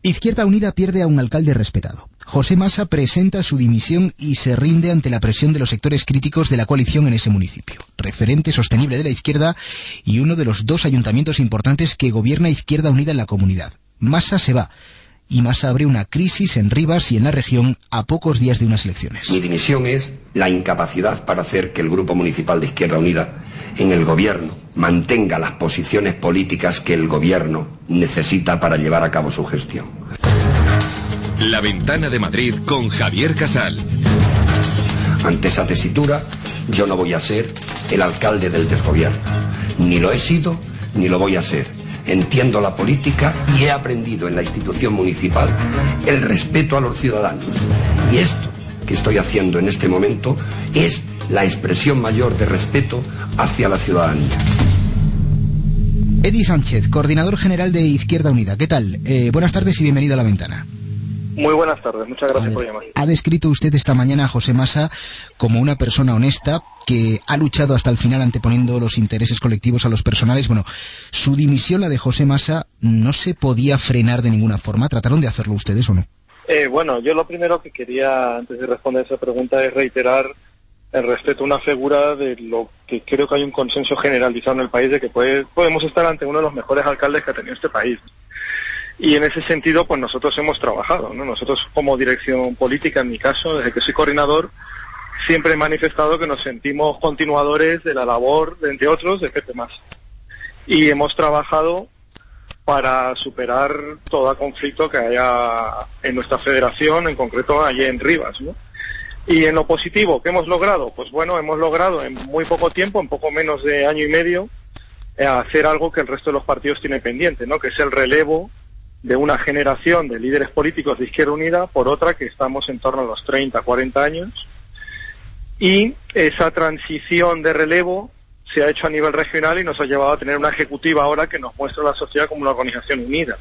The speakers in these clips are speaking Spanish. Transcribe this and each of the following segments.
Izquierda Unida pierde a un alcalde respetado. José Masa presenta su dimisión y se rinde ante la presión de los sectores críticos de la coalición en ese municipio. Referente sostenible de la izquierda y uno de los dos ayuntamientos importantes que gobierna Izquierda Unida en la comunidad. Masa se va. Y Masa abre una crisis en Rivas y en la región a pocos días de unas elecciones. Mi dimisión es la incapacidad para hacer que el Grupo Municipal de Izquierda Unida en el gobierno mantenga las posiciones políticas que el gobierno necesita para llevar a cabo su gestión. La Ventana de Madrid con Javier Casal. Ante esa tesitura, yo no voy a ser el alcalde del desgobierno. Ni lo he sido, ni lo voy a ser. Entiendo la política y he aprendido en la institución municipal el respeto a los ciudadanos. Y esto que estoy haciendo en este momento es la expresión mayor de respeto hacia la ciudadanía. Edi Sánchez, coordinador general de Izquierda Unida. ¿Qué tal? Buenas tardes y bienvenido a La Ventana. Muy buenas tardes, muchas gracias por llamar. Ha descrito usted esta mañana a José Masa como una persona honesta que ha luchado hasta el final anteponiendo los intereses colectivos a los personales. Bueno, su dimisión, la de José Masa, no se podía frenar de ninguna forma. ¿Trataron de hacerlo ustedes o no? Bueno, yo lo primero que quería, antes de responder esa pregunta, es reiterar el respeto a una figura de lo que creo que hay un consenso generalizado en el país de que podemos estar ante uno de los mejores alcaldes que ha tenido este país. Y en ese sentido, pues nosotros hemos trabajado, ¿no? Nosotros como dirección política, en mi caso, desde que soy coordinador, siempre he manifestado que nos sentimos continuadores de la labor, entre otros, de Pepe Masa. Y hemos trabajado para superar todo conflicto que haya en nuestra federación, en concreto allí en Rivas, ¿no? Y en lo positivo, ¿qué hemos logrado? Pues bueno, hemos logrado en muy poco tiempo, en poco menos de año y medio, hacer algo que el resto de los partidos tiene pendiente, ¿no? Que es el relevo de una generación de líderes políticos de Izquierda Unida por otra que estamos en torno a los 30, 40 años. Y esa transición de relevo se ha hecho a nivel regional y nos ha llevado a tener una ejecutiva ahora que nos muestra a la sociedad como una organización unida.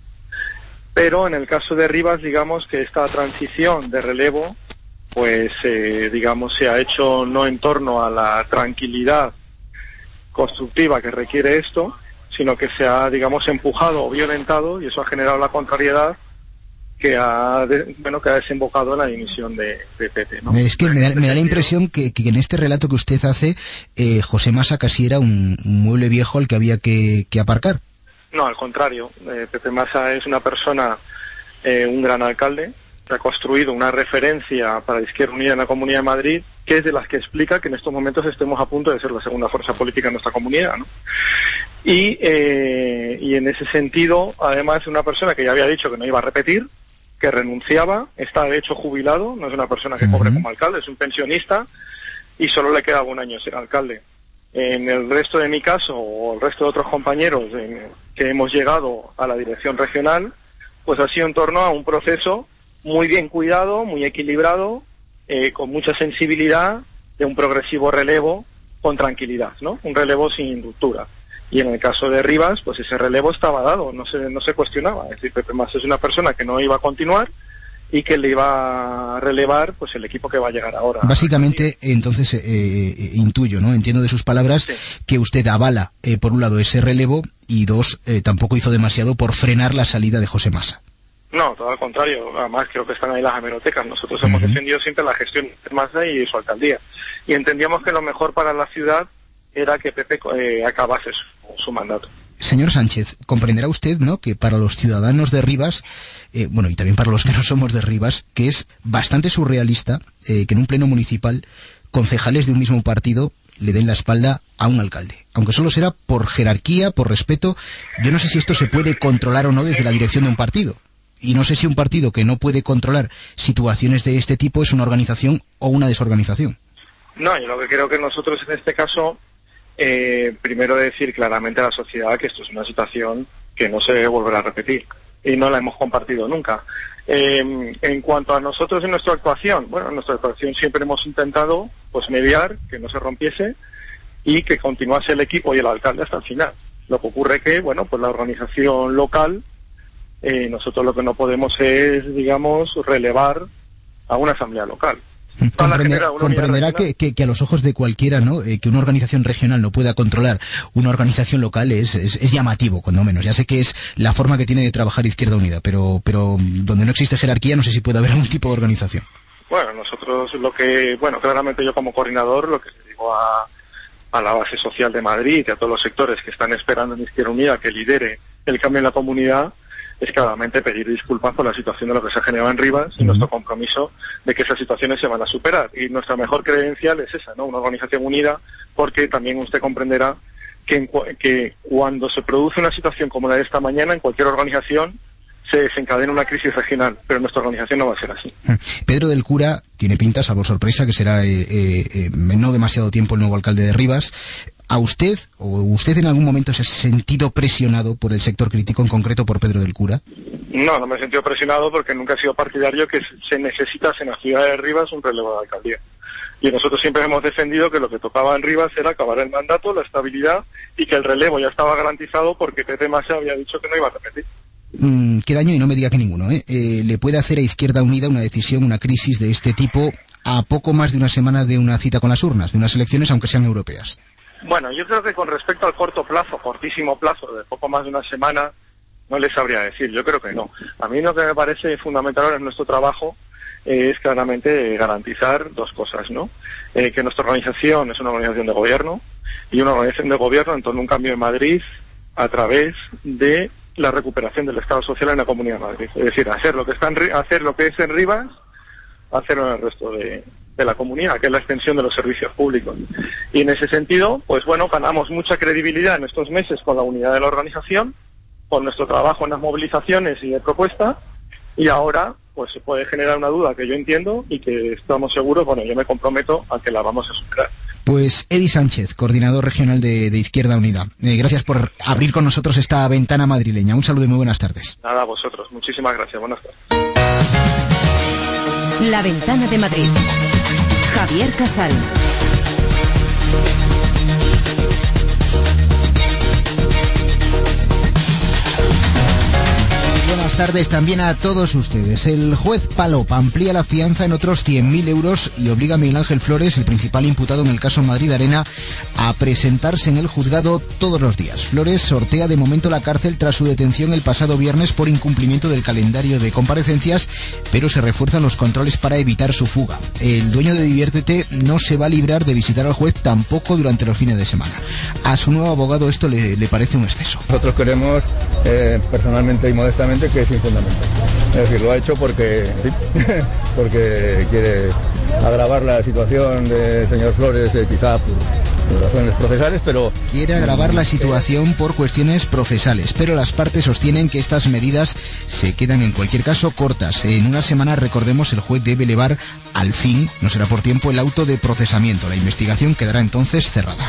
Pero en el caso de Rivas, digamos que esta transición de relevo, pues digamos se ha hecho no en torno a la tranquilidad constructiva que requiere esto, sino que se ha, digamos, empujado o violentado, y eso ha generado la contrariedad que ha desembocado en la dimisión de Pepe, ¿no? Es que me da la impresión que en este relato que usted hace, José Masa casi era un mueble viejo al que había que aparcar. No, al contrario. Pepe Masa es una persona, un gran alcalde, que ha construido una referencia para la Izquierda Unida en la Comunidad de Madrid, que es de las que explica que en estos momentos estemos a punto de ser la segunda fuerza política en nuestra comunidad, ¿no? Y en ese sentido, además, es una persona que ya había dicho que no iba a repetir, que renunciaba, está de hecho jubilado, no es una persona que cobre como alcalde, es un pensionista, y solo le queda un año ser alcalde. En el resto de mi caso, o el resto de otros compañeros que hemos llegado a la dirección regional, pues ha sido en torno a un proceso muy bien cuidado, muy equilibrado, con mucha sensibilidad, de un progresivo relevo con tranquilidad, ¿no? Un relevo sin ruptura. Y en el caso de Rivas, pues ese relevo estaba dado, no se cuestionaba. Es decir, Pepe Masa es una persona que no iba a continuar y que le iba a relevar pues el equipo que va a llegar ahora. Básicamente, entonces, intuyo, ¿no? Entiendo de sus palabras, sí, que usted avala, por un lado, ese relevo, y dos, tampoco hizo demasiado por frenar la salida de José Masa. No, todo al contrario. Además, creo que están ahí las hemerotecas. Nosotros hemos defendido siempre la gestión de Masa y su alcaldía. Y entendíamos que lo mejor para la ciudad era que Pepe acabase su mandato. Señor Sánchez, comprenderá usted, ¿no?, que para los ciudadanos de Rivas, bueno, y también para los que no somos de Rivas, que es bastante surrealista que en un pleno municipal concejales de un mismo partido le den la espalda a un alcalde, aunque solo será por jerarquía, por respeto. Yo no sé si esto se puede controlar o no desde la dirección de un partido. Y no sé si un partido que no puede controlar situaciones de este tipo es una organización o una desorganización. No, yo lo que creo que nosotros en este caso, primero decir claramente a la sociedad que esto es una situación que no se volverá a repetir y no la hemos compartido nunca. En cuanto a nosotros en nuestra actuación, bueno, en nuestra actuación siempre hemos intentado pues mediar, que no se rompiese y que continuase el equipo y el alcalde hasta el final. Lo que ocurre que, bueno, pues la organización local, nosotros lo que no podemos es, digamos, relevar a una asamblea local. Comprenderá que a los ojos de cualquiera, ¿no? Que una organización regional no pueda controlar una organización local es llamativo, cuando menos. Ya sé que es la forma que tiene de trabajar Izquierda Unida, pero donde no existe jerarquía no sé si puede haber algún tipo de organización. Bueno, nosotros claramente yo como coordinador lo que le digo a la base social de Madrid y a todos los sectores que están esperando en Izquierda Unida que lidere el cambio en la comunidad es claramente pedir disculpas por la situación de lo que se ha generado en Rivas y nuestro compromiso de que esas situaciones se van a superar. Y nuestra mejor credencial es esa, ¿no? Una organización unida, porque también usted comprenderá que cuando se produce una situación como la de esta mañana, en cualquier organización se desencadena una crisis regional, pero nuestra organización no va a ser así. Pedro del Cura tiene pinta, salvo sorpresa, que será no demasiado tiempo el nuevo alcalde de Rivas. ¿A usted en algún momento se ha sentido presionado por el sector crítico, en concreto por Pedro del Cura? No me he sentido presionado porque nunca he sido partidario que se necesitase en la ciudad de Rivas un relevo de alcaldía. Y nosotros siempre hemos defendido que lo que tocaba en Rivas era acabar el mandato, la estabilidad y que el relevo ya estaba garantizado porque Pepe Massa había dicho que no iba a repetir. Qué daño, y no me diga que ninguno, le puede hacer a Izquierda Unida una crisis de este tipo a poco más de una semana de una cita con las urnas, de unas elecciones aunque sean europeas. Bueno, yo creo que con respecto al cortísimo plazo, de poco más de una semana, no les sabría decir, yo creo que no. A mí lo que me parece fundamental ahora en nuestro trabajo es claramente garantizar dos cosas, ¿no? Que nuestra organización es una organización de gobierno, y una organización de gobierno en torno a un cambio en Madrid a través de la recuperación del Estado social en la Comunidad de Madrid. Es decir, hacer lo que es en Rivas, hacerlo en el resto de la comunidad, que es la extensión de los servicios públicos. Y en ese sentido, pues bueno, ganamos mucha credibilidad en estos meses con la unidad de la organización, con nuestro trabajo en las movilizaciones y de propuesta, y ahora pues se puede generar una duda que yo entiendo y que estamos seguros, yo me comprometo a que la vamos a superar. Pues Edi Sánchez, coordinador regional de Izquierda Unida. Gracias por abrir con nosotros esta ventana madrileña. Un saludo y muy buenas tardes. Nada, a vosotros. Muchísimas gracias. Buenas tardes. La Ventana de Madrid. Javier Casal. Buenas tardes también a todos ustedes. El juez Palop amplía la fianza en otros 100.000 euros y obliga a Miguel Ángel Flores, el principal imputado en el caso Madrid Arena, a presentarse en el juzgado todos los días. Flores sortea de momento la cárcel tras su detención el pasado viernes por incumplimiento del calendario de comparecencias, pero se refuerzan los controles para evitar su fuga. El dueño de Diviértete no se va a librar de visitar al juez tampoco durante los fines de semana. A su nuevo abogado esto le parece un exceso. Nosotros queremos, personalmente y modestamente, que es infundamental. Es decir, lo ha hecho porque quiere agravar la situación del señor Flores, quizá por razones procesales, pero... Quiere agravar la situación por cuestiones procesales, pero las partes sostienen que estas medidas se quedan en cualquier caso cortas. En una semana, recordemos, el juez debe elevar al fin, no será por tiempo, el auto de procesamiento. La investigación quedará entonces cerrada.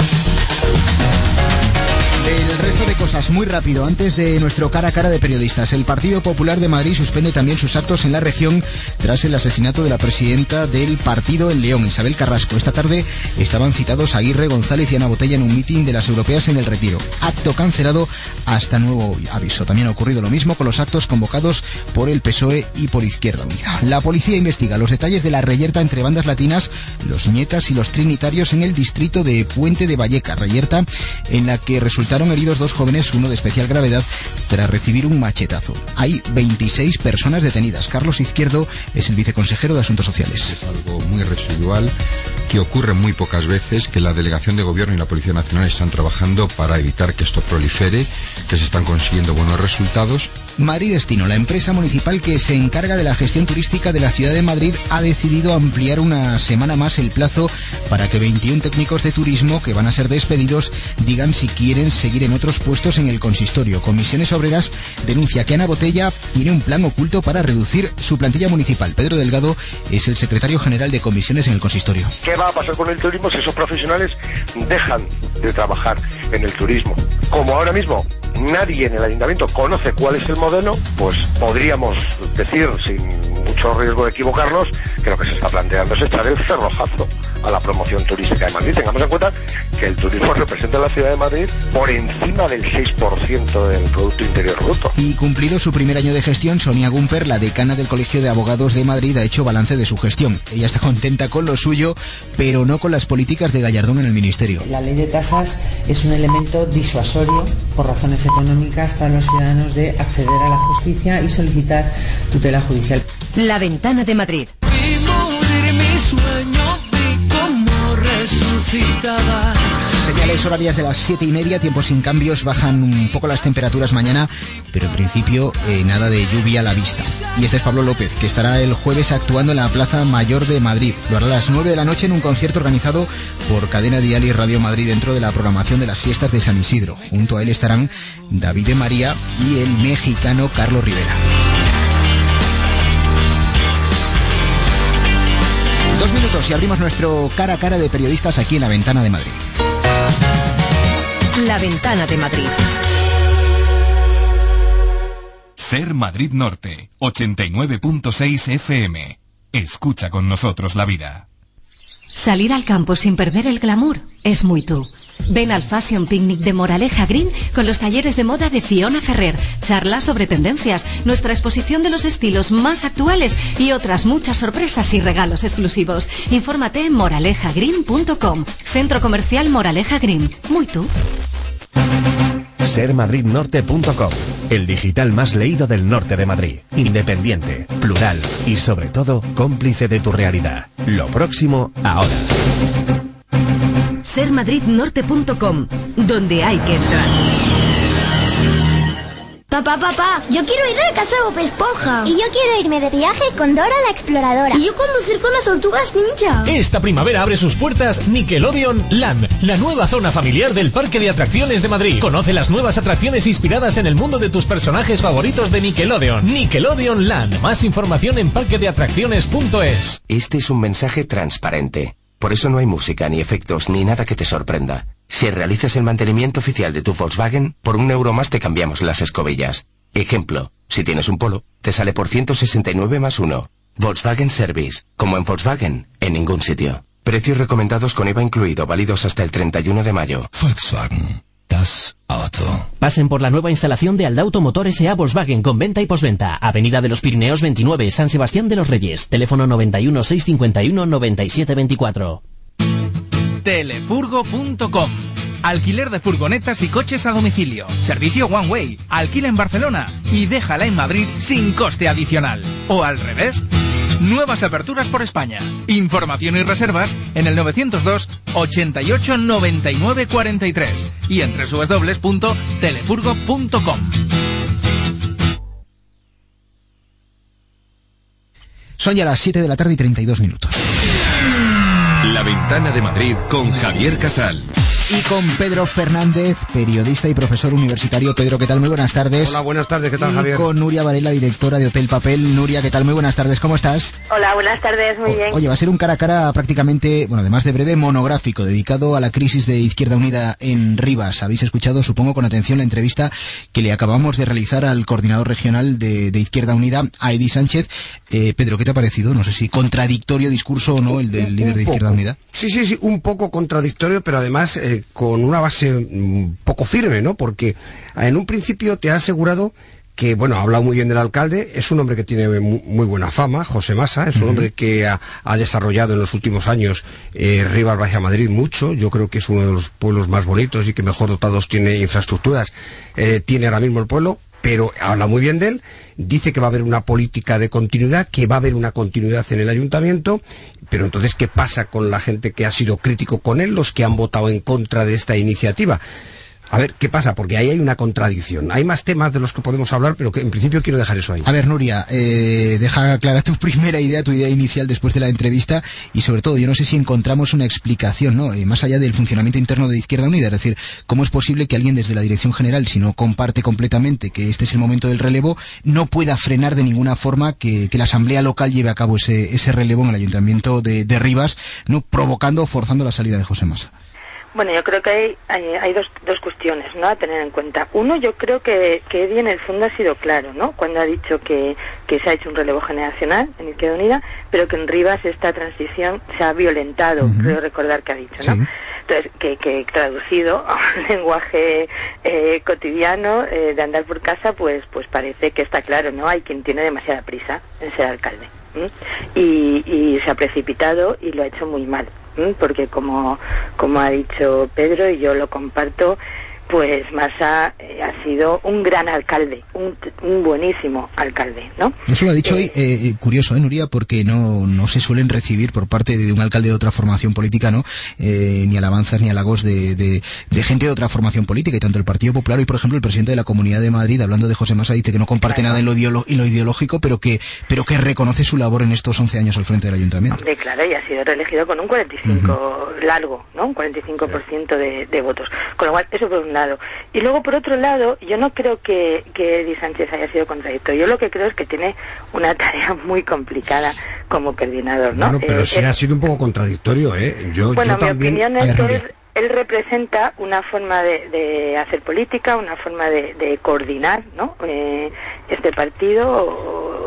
El resto de cosas muy rápido antes de nuestro cara a cara de periodistas. El Partido Popular de Madrid suspende también sus actos en la región tras el asesinato de la presidenta del partido en León, Isabel Carrasco. Esta tarde estaban citados Aguirre, González y Ana Botella en un mitin de las europeas en El Retiro. Acto cancelado hasta nuevo aviso. También ha ocurrido lo mismo con los actos convocados por el PSOE y por Izquierda Unida. La policía investiga los detalles de la reyerta entre bandas latinas, los nietas y los trinitarios en el distrito de Puente de Valleca. Reyerta en la que resultaron heridos dos jóvenes, uno de especial gravedad, tras recibir un machetazo. Hay 26 personas detenidas. Carlos Izquierdo es el viceconsejero de Asuntos Sociales. Es algo muy residual, que ocurre muy pocas veces, que la Delegación de Gobierno y la Policía Nacional están trabajando para evitar que esto prolifere, que se están consiguiendo buenos resultados. Madrid Destino, la empresa municipal que se encarga de la gestión turística de la ciudad de Madrid, ha decidido ampliar una semana más el plazo para que 21 técnicos de turismo que van a ser despedidos digan si quieren seguir en otros puestos en el consistorio. Comisiones Obreras denuncia que Ana Botella tiene un plan oculto para reducir su plantilla municipal. Pedro Delgado es el secretario general de comisiones en el consistorio. ¿Qué va a pasar con el turismo si esos profesionales dejan de trabajar en el turismo? Como ahora mismo nadie en el ayuntamiento conoce cuál es el modelo, pues podríamos decir sin mucho riesgo de equivocarnos, que lo que se está planteando es echar el cerrojazo a la promoción turística de Madrid. Tengamos en cuenta que el turismo representa en la ciudad de Madrid por encima del 6% del Producto Interior Bruto. Y cumplido su primer año de gestión, Sonia Gumper, la decana del Colegio de Abogados de Madrid, ha hecho balance de su gestión. Ella está contenta con lo suyo, pero no con las políticas de Gallardón en el Ministerio. La ley de tasas es un elemento disuasorio por razones económicas para los ciudadanos de acceder a la justicia y solicitar tutela judicial. La Ventana de Madrid. Vi morir mi sueño, vi cómo resucitaba. Señales horarias de las 7:30, tiempo sin cambios, bajan un poco las temperaturas mañana, pero en principio nada de lluvia a la vista. Y este es Pablo López, que estará el jueves actuando en la Plaza Mayor de Madrid. Lo hará a las 9 de la noche en un concierto organizado por Cadena Dial y Radio Madrid dentro de la programación de las fiestas de San Isidro. Junto a él estarán David de María y el mexicano Carlos Rivera. 2 minutos y abrimos nuestro cara a cara de periodistas aquí en La Ventana de Madrid. La Ventana de Madrid. Ser Madrid Norte, 89.6 FM. Escucha con nosotros la vida. Salir al campo sin perder el glamour es muy tú. Ven al Fashion Picnic de Moraleja Green con los talleres de moda de Fiona Ferrer, charlas sobre tendencias, nuestra exposición de los estilos más actuales y otras muchas sorpresas y regalos exclusivos. Infórmate en moralejagreen.com. Centro Comercial Moraleja Green. Muy tú. Sermadridnorte.com, el digital más leído del norte de Madrid. Independiente, plural y sobre todo cómplice de tu realidad. Lo próximo ahora. Sermadridnorte.com, donde hay que entrar. Papá, yo quiero ir a casa de Bob Esponja. Y yo quiero irme de viaje con Dora la Exploradora. Y yo conducir con las tortugas ninja. Esta primavera abre sus puertas Nickelodeon Land, la nueva zona familiar del Parque de Atracciones de Madrid. Conoce las nuevas atracciones inspiradas en el mundo de tus personajes favoritos de Nickelodeon. Nickelodeon Land. Más información en parquedeatracciones.es. Este es un mensaje transparente. Por eso no hay música, ni efectos, ni nada que te sorprenda. Si realizas el mantenimiento oficial de tu Volkswagen, por €1 más te cambiamos las escobillas. Ejemplo, si tienes un Polo, te sale por 169 más 1. Volkswagen Service. Como en Volkswagen, en ningún sitio. Precios recomendados con IVA incluido, válidos hasta el 31 de mayo. Volkswagen. Das Auto. Pasen por la nueva instalación de Aldauto Motor S.A. Volkswagen con venta y posventa. Avenida de los Pirineos 29, San Sebastián de los Reyes. Teléfono 91 651 9724. Telefurgo.com. Alquiler de furgonetas y coches a domicilio. Servicio One Way. Alquila en Barcelona y déjala en Madrid sin coste adicional. O al revés. Nuevas aperturas por España. Información y reservas en el 902 88 99 43 y en www.telefurgo.com. Son ya las 7 de la tarde y 32 minutos. La Ventana de Madrid con Javier Casal. Y con Pedro Fernández, periodista y profesor universitario. Pedro, ¿qué tal? Muy buenas tardes. Hola, buenas tardes, ¿qué tal, Javier? Y con Nuria Varela, directora de Hotel Papel. Nuria, ¿qué tal? Muy buenas tardes, ¿cómo estás? Hola, buenas tardes, muy bien. Oye, va a ser un cara a cara prácticamente, bueno, además de breve, monográfico, dedicado a la crisis de Izquierda Unida en Rivas. Habéis escuchado, supongo, con atención la entrevista que le acabamos de realizar al coordinador regional de Izquierda Unida, a Edi Sánchez. Pedro, ¿qué te ha parecido? No sé si contradictorio discurso o no, el del líder de Izquierda Unida. Sí, un poco contradictorio, pero además con una base un poco firme, ¿no? Porque en un principio te ha asegurado que, bueno, ha hablado muy bien del alcalde, es un hombre que tiene muy buena fama, José Masa, es un hombre que ha desarrollado en los últimos años Rivas Valle Madrid mucho. Yo creo que es uno de los pueblos más bonitos y que mejor dotados tiene infraestructuras, tiene ahora mismo el pueblo, pero habla muy bien de él, dice que va a haber una política de continuidad, que va a haber una continuidad en el ayuntamiento, pero entonces, ¿qué pasa con la gente que ha sido crítico con él, los que han votado en contra de esta iniciativa? A ver, ¿qué pasa? Porque ahí hay una contradicción. Hay más temas de los que podemos hablar, pero que en principio quiero dejar eso ahí. A ver, Nuria, deja clara tu primera idea, tu idea inicial después de la entrevista, y sobre todo, yo no sé si encontramos una explicación, ¿no? Más allá del funcionamiento interno de Izquierda Unida, es decir, ¿cómo es posible que alguien desde la dirección general, si no comparte completamente que este es el momento del relevo, no pueda frenar de ninguna forma que la asamblea local lleve a cabo ese relevo en el ayuntamiento de Rivas, no provocando o forzando la salida de José Masa? Bueno, yo creo que hay dos cuestiones, ¿no?, a tener en cuenta. Uno, yo creo que Edi en el fondo ha sido claro, ¿no?, cuando ha dicho que se ha hecho un relevo generacional en Izquierda Unida, pero que en Rivas esta transición se ha violentado, creo recordar que ha dicho, ¿no? Sí. Entonces, que traducido a un lenguaje cotidiano de andar por casa, pues parece que está claro, ¿no? Hay quien tiene demasiada prisa en ser alcalde. Y se ha precipitado y lo ha hecho muy mal. Porque como ha dicho Pedro, y yo lo comparto, pues Massa ha sido un gran alcalde, un buenísimo alcalde, ¿no? Eso lo ha dicho hoy, curioso, Nuria, porque no se suelen recibir por parte de un alcalde de otra formación política, ¿no? Ni alabanzas ni halagos de gente de otra formación política, y tanto el Partido Popular y, por ejemplo, el presidente de la Comunidad de Madrid, hablando de José Massa, dice que no comparte nada en lo ideológico, pero que reconoce su labor en estos 11 años al frente del Ayuntamiento. Hombre, claro, y ha sido reelegido con un 45 largo, ¿no? Un 45% de votos. Con lo cual, eso por un lado. Y luego, por otro lado, yo no creo que Edi Sánchez haya sido contradictorio. Yo lo que creo es que tiene una tarea muy complicada como coordinador, ¿no? Bueno, pero sí ha sido un poco contradictorio, ¿eh? Yo mi también... opinión es que él representa una forma de hacer política, una forma de coordinar, ¿no? Este partido...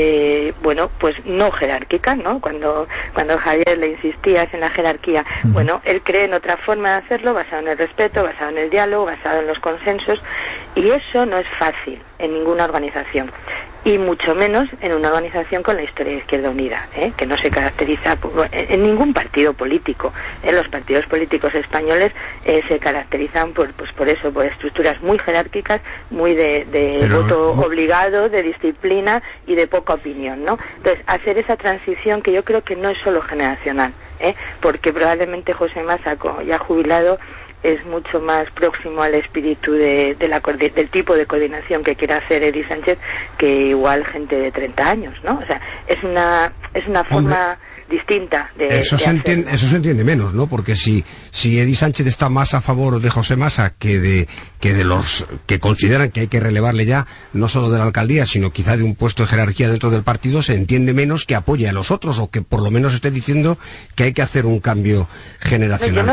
bueno, pues no jerárquica, ¿no? Cuando Javier le insistía en la jerarquía, bueno, él cree en otra forma de hacerlo, basado en el respeto, basado en el diálogo, basado en los consensos, y eso no es fácil en ninguna organización, y mucho menos en una organización con la historia de Izquierda Unida, que no se caracteriza en ningún partido político. Los partidos políticos españoles se caracterizan por eso, por estructuras muy jerárquicas, muy de voto obligado, de disciplina y de poca opinión, ¿no? Entonces, hacer esa transición, que yo creo que no es solo generacional, porque probablemente José Massa, ya jubilado, es mucho más próximo al espíritu del tipo de coordinación que quiere hacer Edi Sánchez que igual gente de 30 años, ¿no? O sea, es una forma distinta de eso se entiende menos, ¿no? Porque si Edi Sánchez está más a favor de José Massa que de los que consideran que hay que relevarle ya, no solo de la alcaldía, sino quizá de un puesto de jerarquía dentro del partido, se entiende menos que apoye a los otros, o que por lo menos esté diciendo que hay que hacer un cambio generacional.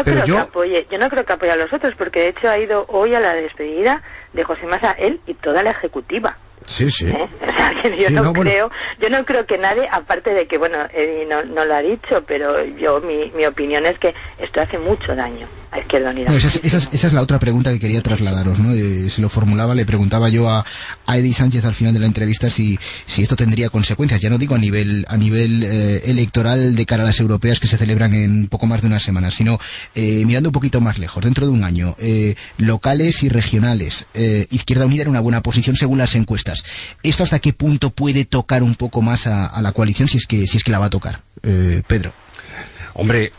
Yo no creo que apoye a los otros, porque de hecho ha ido hoy a la despedida de José Massa él y toda la ejecutiva. Sí. O sea, que yo no creo que nadie, aparte de que, bueno, Edi no lo ha dicho, pero mi opinión es que esto hace mucho daño a Izquierda Unida. No, esa es la otra pregunta que quería trasladaros, ¿no? Se lo formulaba, le preguntaba yo a Edi Sánchez al final de la entrevista si esto tendría consecuencias, ya no digo a nivel electoral de cara a las europeas que se celebran en poco más de una semana, sino mirando un poquito más lejos, dentro de un año, locales y regionales. Izquierda Unida en una buena posición según las encuestas. ¿Esto hasta qué punto puede tocar un poco más a la coalición, si es que la va a tocar? Pedro. Hombre,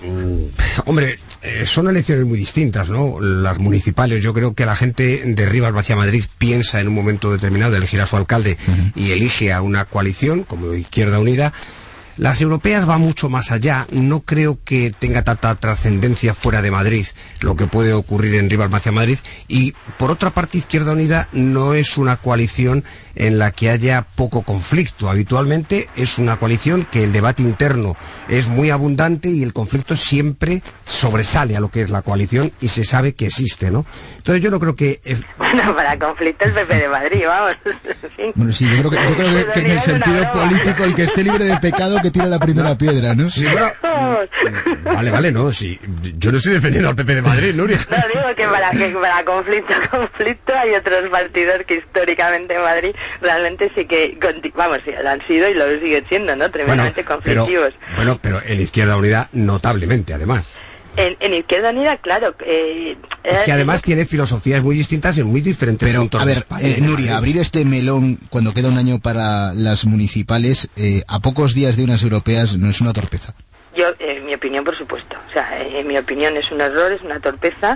son elecciones muy distintas, ¿no? Las municipales, yo creo que la gente de Rivas hacia Madrid piensa en un momento determinado de elegir a su alcalde y elige a una coalición como Izquierda Unida. Las europeas van mucho más allá. No creo que tenga tanta trascendencia fuera de Madrid lo que puede ocurrir en Rivas hacia Madrid. Y por otra parte, Izquierda Unida no es una coalición en la que haya poco conflicto. Habitualmente es una coalición que el debate interno es muy abundante y el conflicto siempre sobresale a lo que es la coalición y se sabe que existe, ¿no? Entonces yo no creo que... Bueno, para conflicto el PP de Madrid, vamos. Bueno, sí, yo creo que en el sentido político, el que esté libre de pecado que tire la primera piedra, ¿no? Sí, bueno, vale, no, sí, yo no estoy defendiendo al PP de Madrid, Nuria. No, digo que para conflicto hay otros partidos que históricamente en Madrid realmente sí que, vamos, lo han sido y lo siguen siendo, ¿no? Tremendamente conflictivos. Pero en Izquierda Unida notablemente, además. En Izquierda Unida, claro. Es que además tiene filosofías muy distintas en muy diferentes puntos de España. Nuria, abrir este melón cuando queda un año para las municipales, a pocos días de unas europeas, ¿no es una torpeza? Yo, en mi opinión, por supuesto. O sea, en mi opinión es un error, es una torpeza.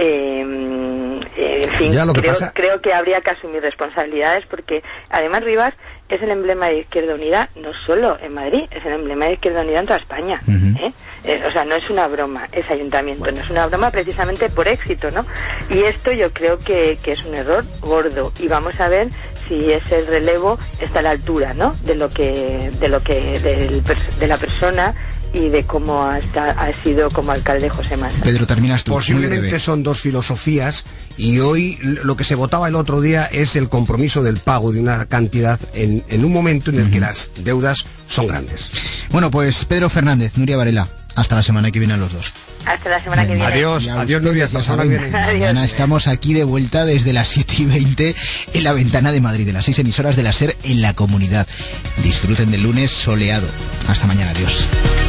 En fin, creo que habría que asumir responsabilidades, porque además Rivas es el emblema de Izquierda Unida no solo en Madrid, es el emblema de Izquierda Unida en toda España. O sea, no es una broma ese ayuntamiento, no es una broma precisamente por éxito, ¿no? Y esto yo creo que es un error gordo, y vamos a ver si ese relevo está a la altura, ¿no? De la persona y de cómo ha sido como alcalde José Maza. Pedro, terminas tú. Posiblemente son dos filosofías, y hoy lo que se votaba el otro día es el compromiso del pago de una cantidad en un momento en el que las deudas son grandes. Bueno, pues Pedro Fernández, Nuria Varela, hasta la semana que viene a los dos. Hasta la semana que viene. Adiós, Nuria, hasta la semana que viene. Mañana estamos aquí de vuelta desde las 7:20 en La Ventana de Madrid, de las 6 emisoras de la SER en la comunidad. Disfruten del lunes soleado. Hasta mañana, adiós.